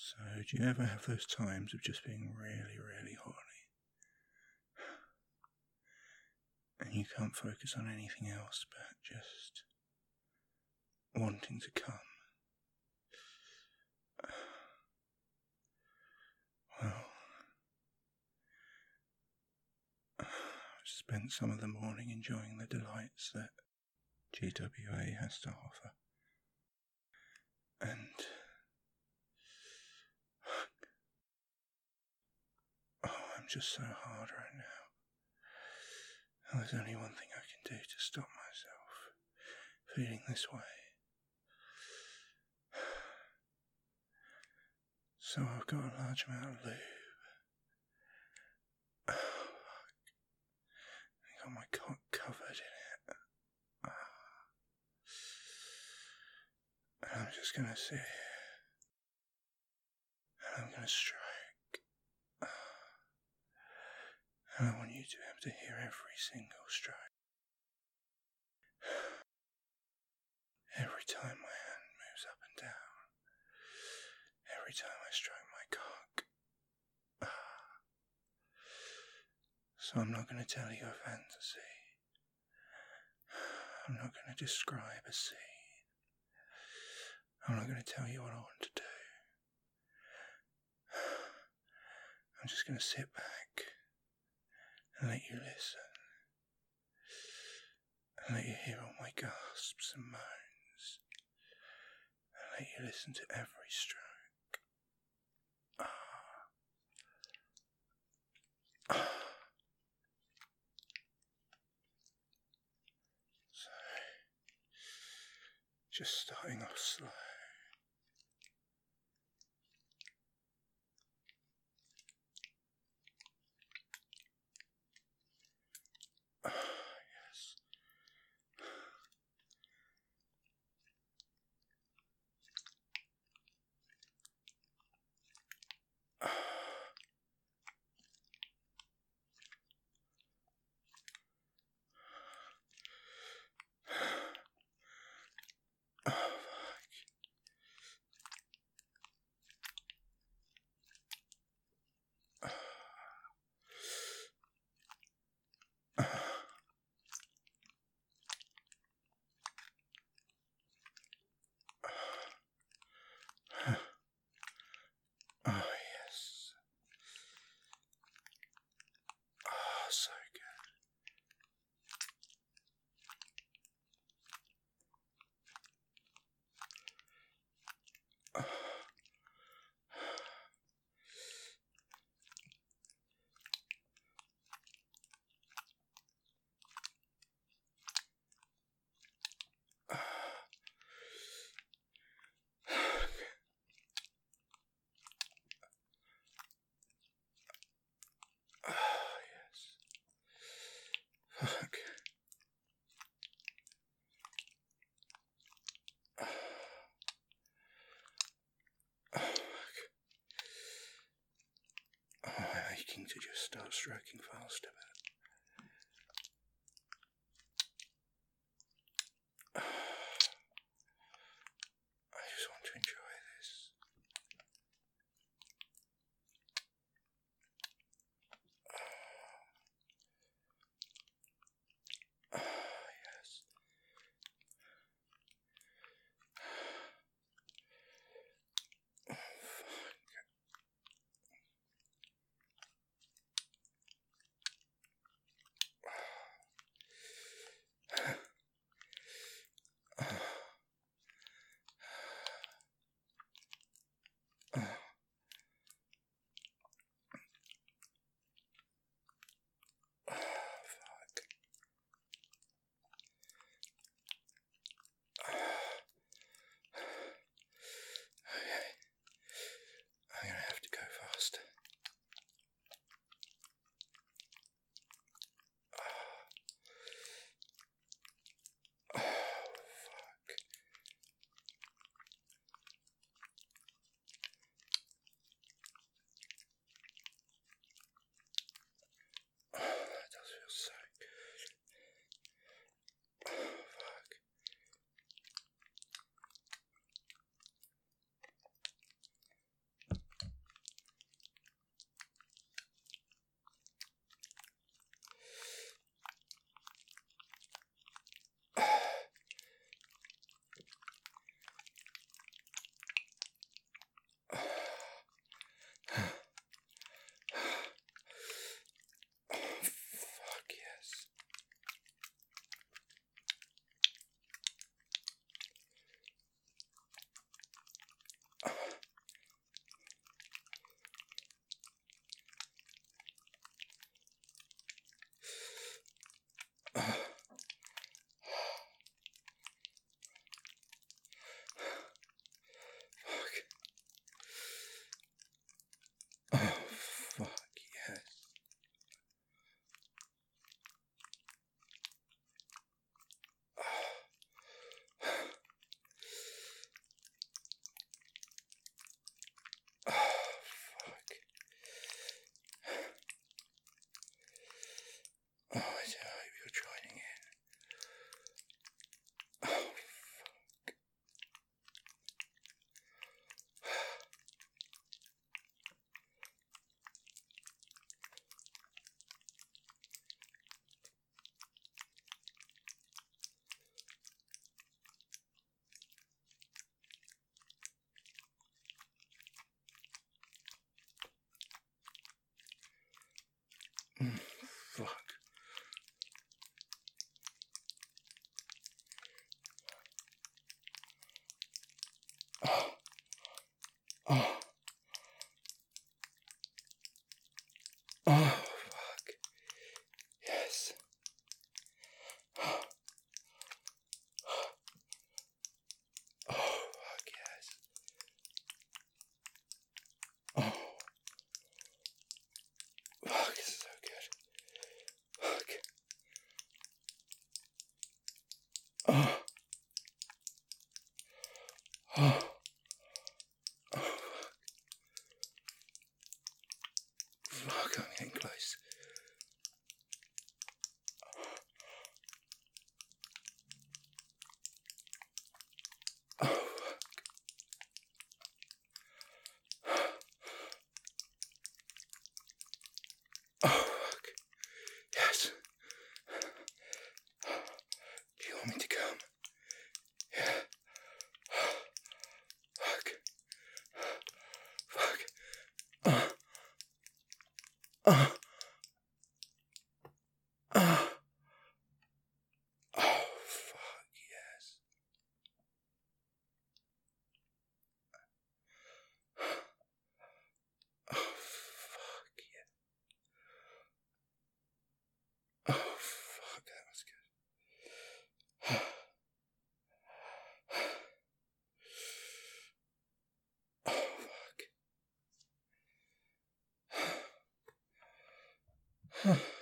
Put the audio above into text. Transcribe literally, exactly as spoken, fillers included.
So, do you ever have those times of just being really, really horny? And you can't focus on anything else but just wanting to come? Well, I spent some of the morning enjoying the delights that G W A has to offer. And oh, I'm just so hard right now. And there's only one thing I can do to stop myself feeling this way. So I've got a large amount of lube. Oh, fuck. I got my cock covered in it. Oh. And I'm just gonna sit here. And I'm gonna strike. Oh. And I want you to be able to hear every single strike. Every time my hand moves up and down. Every time I strike my cock. So I'm not going to tell you a fantasy. I'm not going to describe a scene. I'm not going to tell you what I want to do. I'm just going to sit back and let you listen. And let you hear all my gasps and moans. And let you listen to every stroke. Ah. Ah. So, just starting off slow. Ah, yes. Ah. Oh, fuck. Oh, yes. Oh, so good. Oh. Oh, yes. Fuck. Oh, fuck. Oh, I'm aching to just start stroking faster, but I just want to enjoy this. Oh, yes. Oh, fuck. Oh, fuck. Yes. Oh, fuck, yes. Oh. Fuck, it's so good. Fuck. Oh. Oh. Oh, fuck. Fuck, I'm getting close. Oh, fuck. Oh, fuck. Yes. Do you want me to come? Yeah. Fuck. Fuck. Uh. Uh. Uh. Oh, fuck, yes. Oh, fuck, yeah. Oh, fuck, that was good. Oh, fuck.